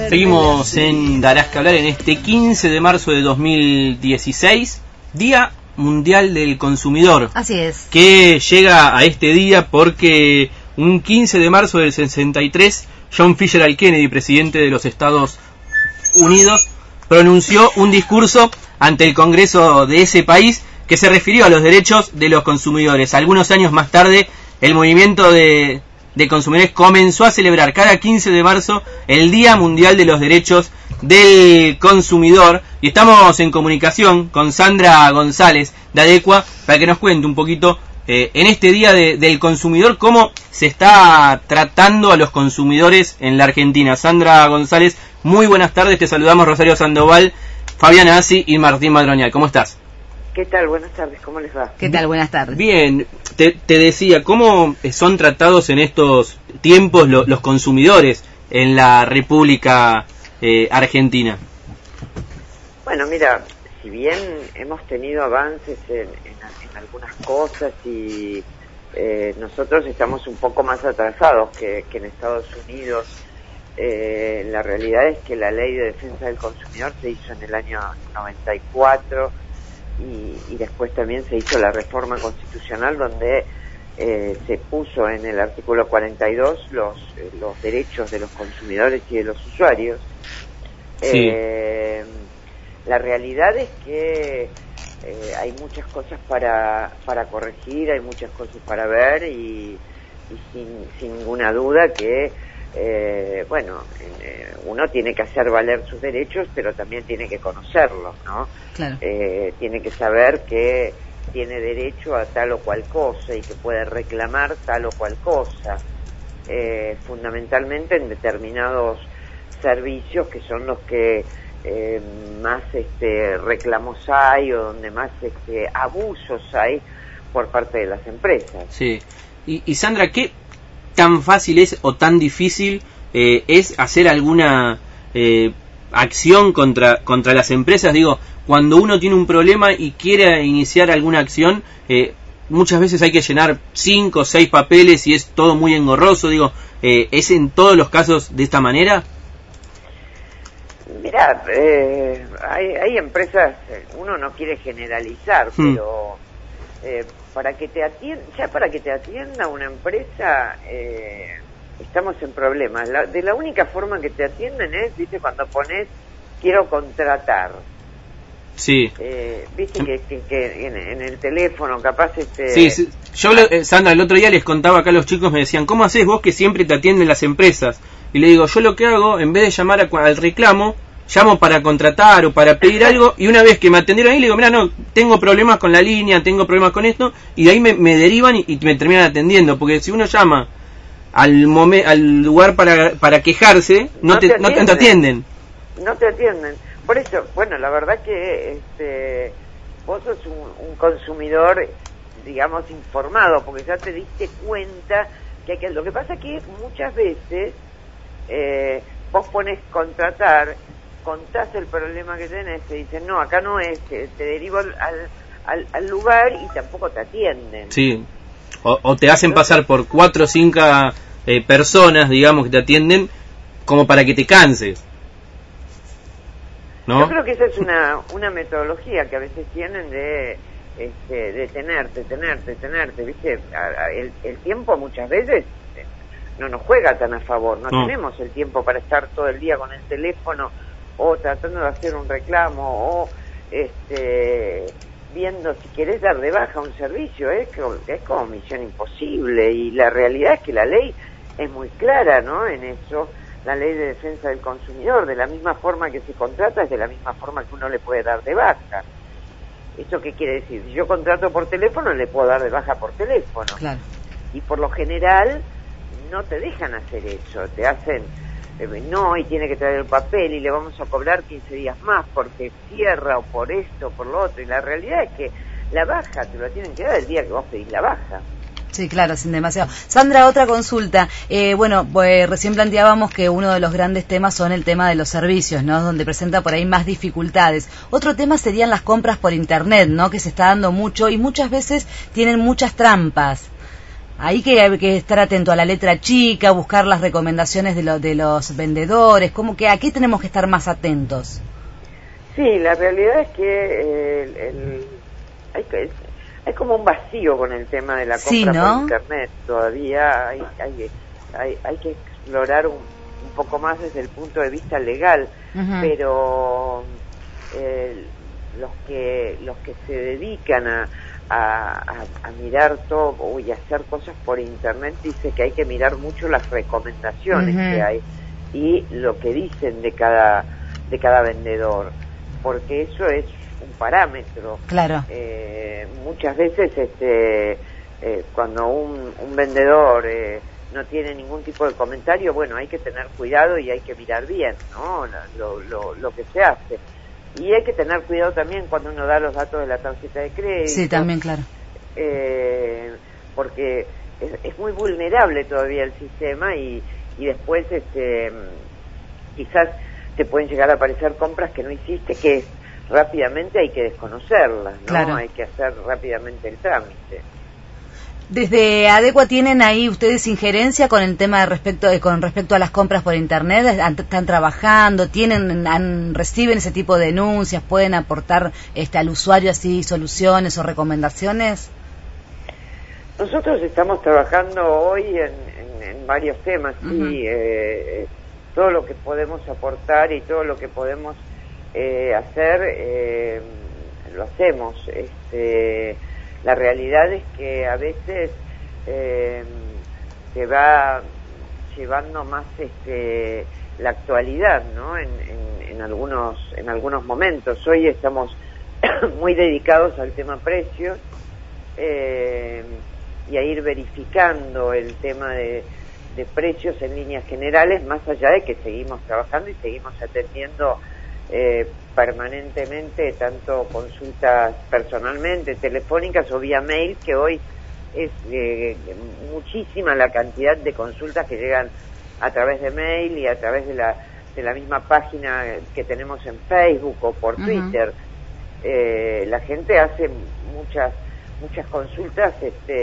Seguimos en Darás que hablar en este 15 de marzo de 2016, Día Mundial del Consumidor. Así es. Que llega a este día porque un 15 de marzo del 63, John Fitzgerald Kennedy, presidente de los Estados Unidos, pronunció un discurso ante el Congreso de ese país que se refirió a los derechos de los consumidores. Algunos años más tarde, el movimiento de consumidores comenzó a celebrar cada 15 de marzo el Día Mundial de los Derechos del Consumidor, y estamos en comunicación con Sandra González de Adecua para que nos cuente un poquito en este Día del Consumidor cómo se está tratando a los consumidores en la Argentina. Sandra González, muy buenas tardes, te saludamos Rosario Sandoval, Fabiana Asi y Martín Madroñal. ¿Cómo estás? ¿Qué tal? Buenas tardes, ¿cómo les va? ¿Qué tal? Buenas tardes. Bien, te decía, ¿cómo son tratados en estos tiempos los consumidores en la República Argentina? Bueno, mira, si bien hemos tenido avances en algunas cosas y nosotros estamos un poco más atrasados que en Estados Unidos, la realidad es que la Ley de Defensa del Consumidor se hizo en el año 94 y después también se hizo la reforma constitucional donde se puso en el artículo 42 los derechos de los consumidores y de los usuarios. Sí. La realidad es que hay muchas cosas para corregir, hay muchas cosas para ver y sin ninguna duda que uno tiene que hacer valer sus derechos, pero también tiene que conocerlos, ¿no? Claro. Tiene que saber que tiene derecho a tal o cual cosa y que puede reclamar tal o cual cosa, fundamentalmente en determinados servicios que son los que más reclamos hay o donde más abusos hay por parte de las empresas. Sí. Y Sandra, ¿qué tan fácil es o tan difícil es hacer alguna acción contra las empresas? Digo, cuando uno tiene un problema y quiere iniciar alguna acción, muchas veces hay que llenar 5 o 6 papeles y es todo muy engorroso. Digo, ¿es en todos los casos de esta manera? Mirá, hay empresas, uno no quiere generalizar, pero para que te atienda una empresa, estamos en problemas. De la única forma que te atienden es, viste, cuando pones quiero contratar. Sí. Viste que en el teléfono capaz Sí. Yo, Sandra, el otro día les contaba acá a los chicos, me decían, ¿cómo haces vos que siempre te atienden las empresas? Y le digo, yo lo que hago, en vez de llamar al reclamo, llamo para contratar o para pedir algo, y una vez que me atendieron ahí, le digo, mira, no, tengo problemas con la línea, tengo problemas con esto, y de ahí me derivan y me terminan atendiendo, porque si uno llama al lugar para quejarse, no te atienden. No te atienden. Por eso, bueno, la verdad que vos sos un consumidor, digamos, informado, porque ya te diste cuenta que lo que pasa es que muchas veces vos pones contratar, contás el problema que tenés, te dicen, no, acá no es, te derivo al lugar y tampoco te atienden. Sí, o te hacen pasar por 4 o 5 personas, digamos, que te atienden, como para que te canses, ¿no? Yo creo que esa es una metodología que a veces tienen de tenerte, ¿viste? El tiempo muchas veces no nos juega tan a favor, no tenemos el tiempo para estar todo el día con el teléfono o tratando de hacer un reclamo o viendo si querés dar de baja un servicio, es como misión imposible, y la realidad es que la ley es muy clara, ¿no? En eso, la Ley de Defensa del Consumidor, de la misma forma que se contrata, es de la misma forma que uno le puede dar de baja. ¿Esto qué quiere decir? Si yo contrato por teléfono, le puedo dar de baja por teléfono. Claro. Y por lo general no te dejan hacer eso, te hacen no, y tiene que traer el papel y le vamos a cobrar 15 días más porque cierra o por esto o por lo otro, y la realidad es que la baja te la tienen que dar el día que vos pedís la baja. Sí, claro, sin demasiado. Sandra, otra consulta. Recién planteábamos que uno de los grandes temas son el tema de los servicios, ¿no? Donde presenta por ahí más dificultades. Otro tema serían las compras por internet, ¿no? Que se está dando mucho y muchas veces tienen muchas trampas. Ahí que hay que estar atento a la letra chica, buscar las recomendaciones de los vendedores, como que aquí tenemos que estar más atentos. Sí, la realidad es que hay como un vacío con el tema de la compra Sí, ¿no? por internet. Todavía hay que explorar un poco más desde el punto de vista legal, pero los que se dedican a mirar todo y hacer cosas por internet dice que hay que mirar mucho las recomendaciones que hay y lo que dicen de cada vendedor, porque eso es un parámetro. Claro. Muchas veces cuando un vendedor no tiene ningún tipo de comentario, bueno, hay que tener cuidado y hay que mirar bien, ¿no? Lo que se hace. Y hay que tener cuidado también cuando uno da los datos de la tarjeta de crédito. Sí, también, claro. Porque es muy vulnerable todavía el sistema y después quizás te pueden llegar a aparecer compras que no hiciste, que rápidamente hay que desconocerlas, ¿no? Claro. Hay que hacer rápidamente el trámite. Desde Adecua tienen ahí ustedes injerencia con el tema con respecto a las compras por internet, están trabajando, reciben ese tipo de denuncias, pueden aportar al usuario así soluciones o recomendaciones. Nosotros estamos trabajando hoy en varios temas, sí, todo lo que podemos aportar y todo lo que podemos hacer, lo hacemos. La realidad es que a veces se va llevando más la actualidad, ¿no? En algunos momentos. Hoy estamos muy dedicados al tema precios y a ir verificando el tema de precios en líneas generales, más allá de que seguimos trabajando y seguimos atendiendo permanentemente tanto consultas personalmente, telefónicas o vía mail, que hoy es muchísima la cantidad de consultas que llegan a través de mail y a través de la misma página que tenemos en Facebook o por Twitter. La gente hace muchas consultas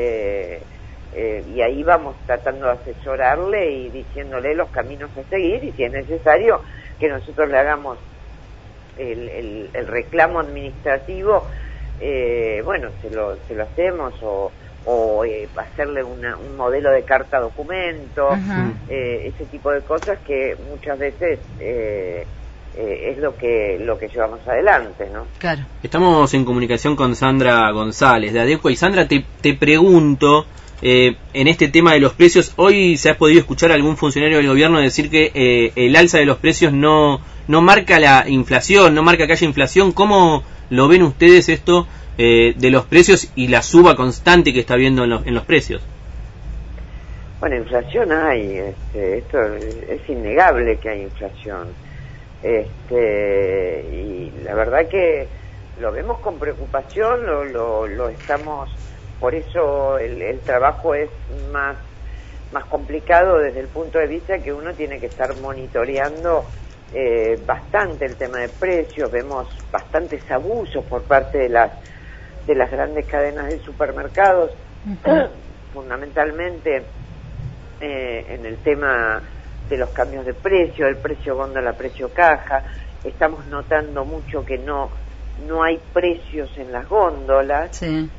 y ahí vamos tratando de asesorarle y diciéndole los caminos a seguir, y si es necesario que nosotros le hagamos el reclamo administrativo, bueno, se lo hacemos, o hacerle un modelo de carta documento, ese tipo de cosas que muchas veces es lo que llevamos adelante, ¿no? Claro. Estamos en comunicación con Sandra González de Adecua, y Sandra, te pregunto, en este tema de los precios, hoy se ha podido escuchar a algún funcionario del gobierno decir que el alza de los precios no marca la inflación, no marca que haya inflación. ¿Cómo lo ven ustedes esto de los precios y la suba constante que está habiendo en los precios? Bueno, inflación hay, esto es innegable que hay inflación, y la verdad que lo vemos con preocupación, lo estamos, por eso el trabajo es más complicado desde el punto de vista que uno tiene que estar monitoreando bastante el tema de precios. Vemos bastantes abusos por parte de las grandes cadenas de supermercados, fundamentalmente en el tema de los cambios de precio, el precio góndola, precio caja. Estamos notando mucho que no hay precios en las góndolas. Sí.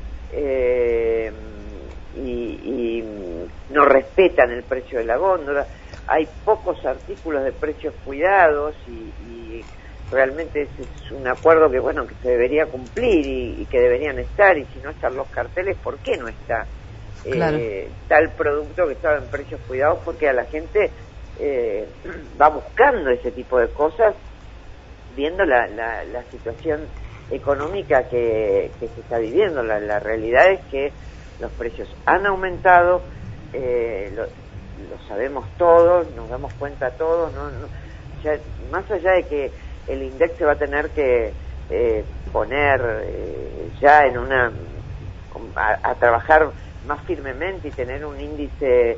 Y no respetan el precio de la góndola. Hay pocos artículos de precios cuidados y realmente ese es un acuerdo que se debería cumplir y que deberían estar, y si no están los carteles, ¿por qué no está Claro. tal producto que estaba en precios cuidados? Porque a la gente va buscando ese tipo de cosas viendo la situación económica que se está viviendo. La realidad es que los precios han aumentado, lo sabemos todos, nos damos cuenta todos, ya, más allá de que el INDEC se va a tener que poner ya en a trabajar más firmemente y tener un índice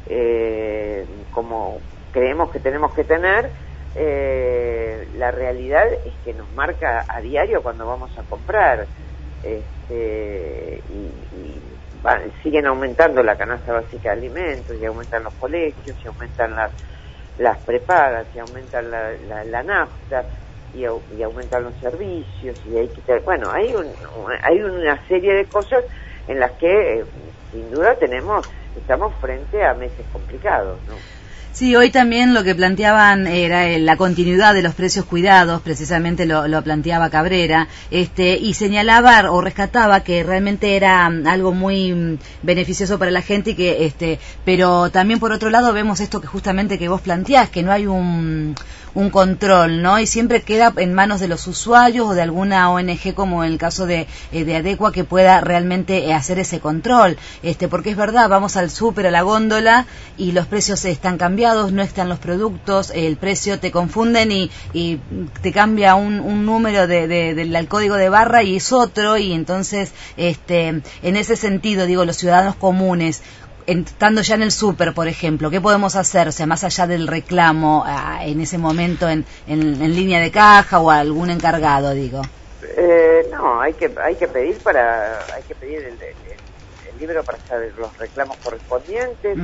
como creemos que tenemos que tener. La realidad es que nos marca a diario cuando vamos a comprar, y siguen aumentando la canasta básica de alimentos, y aumentan los colegios, y aumentan las prepagas, y aumentan la nafta, y aumentan los servicios, y hay una serie de cosas en las que sin duda estamos frente a meses complicados, ¿no? Sí, hoy también lo que planteaban era la continuidad de los precios cuidados, precisamente lo planteaba Cabrera, y señalaba o rescataba que realmente era algo muy beneficioso para la gente, y que pero también por otro lado vemos esto que justamente que vos planteás, que no hay un control, ¿no? Y siempre queda en manos de los usuarios o de alguna ONG, como en el caso de Adecua, que pueda realmente hacer ese control, porque es verdad, vamos al súper, a la góndola, y los precios están cambiados, no están los productos, el precio te confunden y te cambia un número del código de barra y es otro, y entonces en ese sentido, digo, los ciudadanos comunes, estando ya en el súper, por ejemplo, ¿qué podemos hacer? O sea, más allá del reclamo en ese momento en línea de caja o algún encargado, digo. No, hay que pedir el libro para hacer los reclamos correspondientes,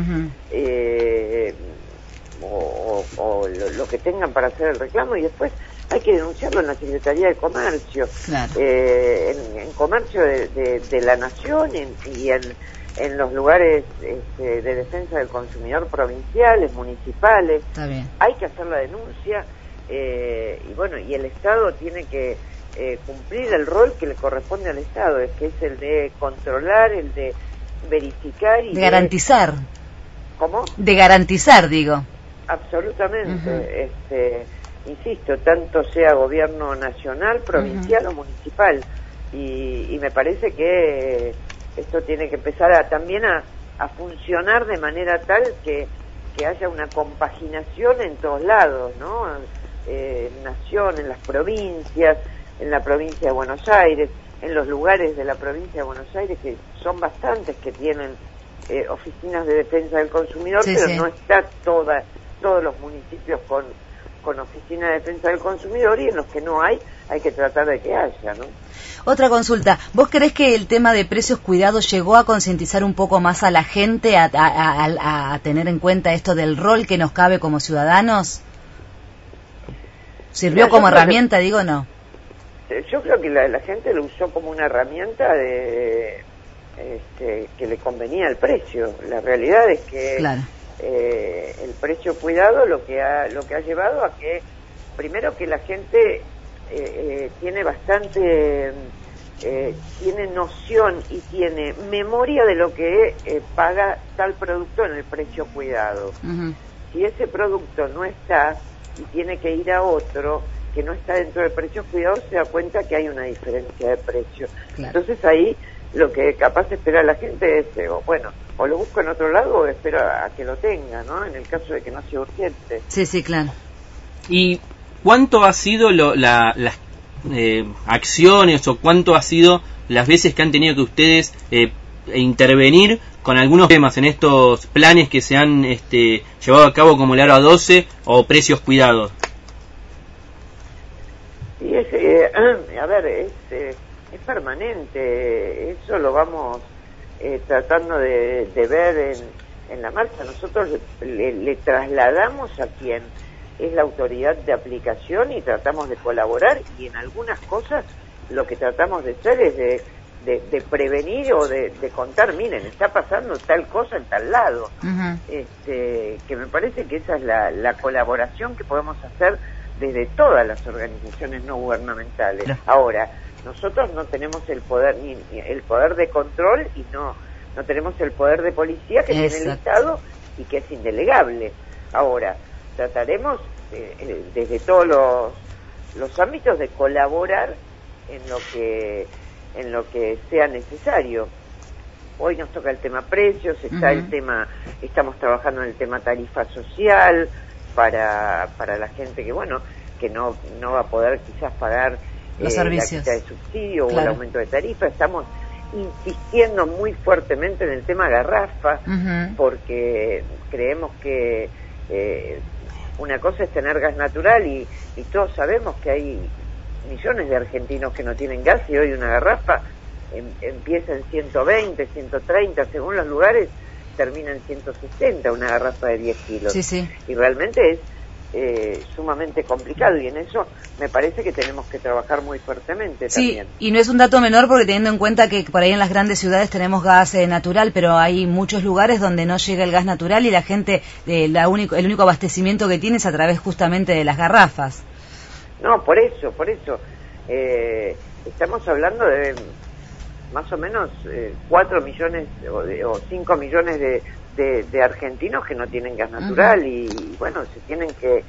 o lo que tengan para hacer el reclamo, y después hay que denunciarlo en la Secretaría de Comercio, claro. En Comercio de la Nación, y en los lugares de defensa del consumidor provinciales, municipales. Está bien. Hay que hacer la denuncia, y el Estado tiene que cumplir el rol que le corresponde al Estado, que es el de controlar, el de verificar y de garantizar. ¿Cómo? De garantizar, digo. Absolutamente. Insisto, tanto sea gobierno nacional, provincial o municipal, y me parece que esto tiene que empezar también a funcionar de manera tal que haya una compaginación en todos lados, ¿no? Nación, en las provincias, en la provincia de Buenos Aires, en los lugares de la provincia de Buenos Aires, que son bastantes, que tienen oficinas de defensa del consumidor, sí, pero sí. No está todos los municipios con oficina de defensa del consumidor, y en los que no hay que tratar de que haya, ¿no? Otra consulta, ¿vos creés que el tema de precios cuidados llegó a concientizar un poco más a la gente a tener en cuenta esto del rol que nos cabe como ciudadanos? ¿Sirvió como herramienta, digo, no? Yo creo que la gente lo usó como una herramienta que le convenía el precio. La realidad es que claro. El precio cuidado lo que ha llevado a que, primero, que la gente tiene bastante tiene noción y tiene memoria de lo que paga tal producto en el precio cuidado. Uh-huh. Si ese producto no está y tiene que ir a otro que no está dentro del precio cuidado, se da cuenta que hay una diferencia de precio. Claro. Entonces ahí lo que capaz espera la gente es, o lo busco en otro lado o espero a que lo tenga, ¿no? En el caso de que no sea urgente. Sí, sí, claro. ¿Y cuánto ha sido las acciones, o cuánto ha sido las veces que han tenido que ustedes intervenir con algunos temas en estos planes que se han llevado a cabo, como el Aro 12 o precios cuidados? Y es permanente, eso lo vamos tratando de ver en la marcha. Nosotros le trasladamos a quien es la autoridad de aplicación y tratamos de colaborar, y en algunas cosas lo que tratamos de hacer es de prevenir o de contar, miren, está pasando tal cosa en tal lado. Uh-huh. Que me parece que esa es la colaboración que podemos hacer desde todas las organizaciones no gubernamentales. No. Ahora, nosotros no tenemos el poder ni el poder de control, y no tenemos el poder de policía que tiene el Estado y que es indelegable. Ahora, trataremos desde todos los ámbitos de colaborar en lo que sea necesario. Hoy nos toca el tema precios, está el tema, estamos trabajando en el tema tarifa social para la gente que no va a poder quizás pagar los servicios, la quita de subsidio, claro, o el aumento de tarifa. Estamos insistiendo muy fuertemente en el tema garrafa, porque creemos que una cosa es tener gas natural, y todos sabemos que hay millones de argentinos que no tienen gas, y hoy una garrafa empieza en 120, 130, según los lugares, termina en 160 una garrafa de 10 kilos. Sí, sí. Y realmente es sumamente complicado, y en eso me parece que tenemos que trabajar muy fuertemente también. Sí, y no es un dato menor, porque teniendo en cuenta que por ahí en las grandes ciudades tenemos gas natural, pero hay muchos lugares donde no llega el gas natural y la gente, el único abastecimiento que tiene es a través justamente de las garrafas. No, por eso. Estamos hablando de más o menos 4 millones o 5 millones de argentinos que no tienen gas natural. Y bueno, se tienen que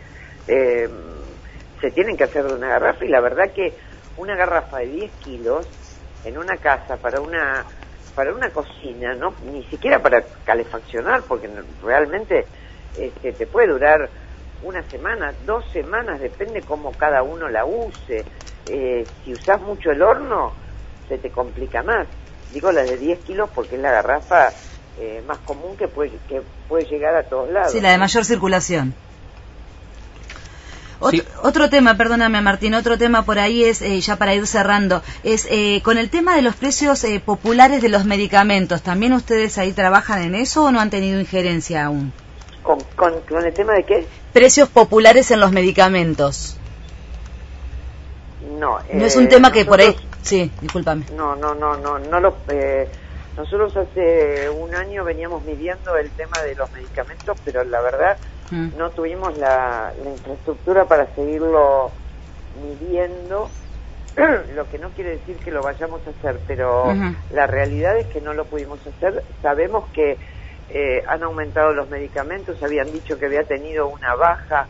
hacer de una garrafa, y la verdad que una garrafa de 10 kilos en una casa para una cocina, no, ni siquiera para calefaccionar, porque realmente te puede durar una semana, 2 semanas, depende cómo cada uno la use. Si usás mucho el horno, se te complica más. Digo la de 10 kilos porque es la garrafa más común que puede llegar a todos lados. Sí, la de mayor circulación. Sí. Otro tema, perdóname Martín, otro tema por ahí es, ya para ir cerrando, es con el tema de los precios populares de los medicamentos. ¿También ustedes ahí trabajan en eso o no han tenido injerencia aún? ¿Con el tema de qué? Precios populares en los medicamentos. No. No es un tema que por ahí... Sí, discúlpame. No nosotros hace un año veníamos midiendo el tema de los medicamentos, pero la verdad no tuvimos la infraestructura para seguirlo midiendo, lo que no quiere decir que lo vayamos a hacer, pero la realidad es que no lo pudimos hacer. Sabemos que han aumentado los medicamentos, habían dicho que había tenido una baja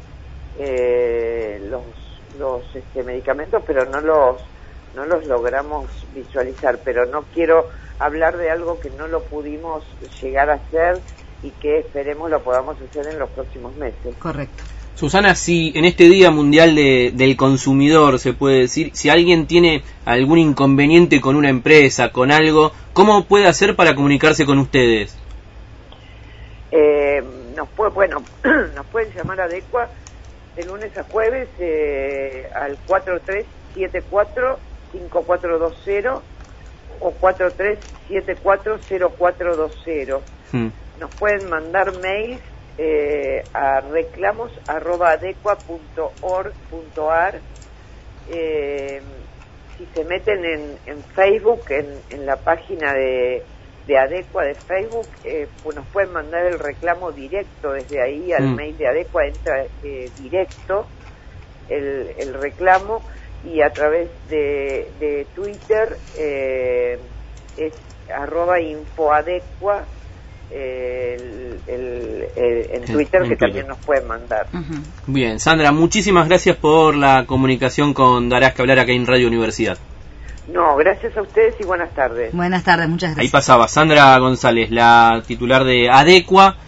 los medicamentos, pero no los logramos visualizar. Pero no quiero hablar de algo que no lo pudimos llegar a hacer y que esperemos lo podamos hacer en los próximos meses. Correcto. Susana, si en este Día Mundial del Consumidor, se puede decir, si alguien tiene algún inconveniente con una empresa, con algo, ¿cómo puede hacer para comunicarse con ustedes? Nos pueden llamar a Adecua de lunes a jueves al 4374-5420 o 4374-0420. Nos pueden mandar mails a reclamos@adecua.org.ar. Si se meten en Facebook, en la página de Adecua de Facebook, pues nos pueden mandar el reclamo directo desde ahí al mail de Adecua, entra directo el reclamo, y a través de Twitter es @infoadecua en Twitter, que también nos pueden mandar. Bien, Sandra, muchísimas gracias por la comunicación con Darás que Hablar acá en Radio Universidad. No, gracias a ustedes y buenas tardes. Buenas tardes, muchas gracias. Ahí pasaba Sandra González, la titular de Adecua,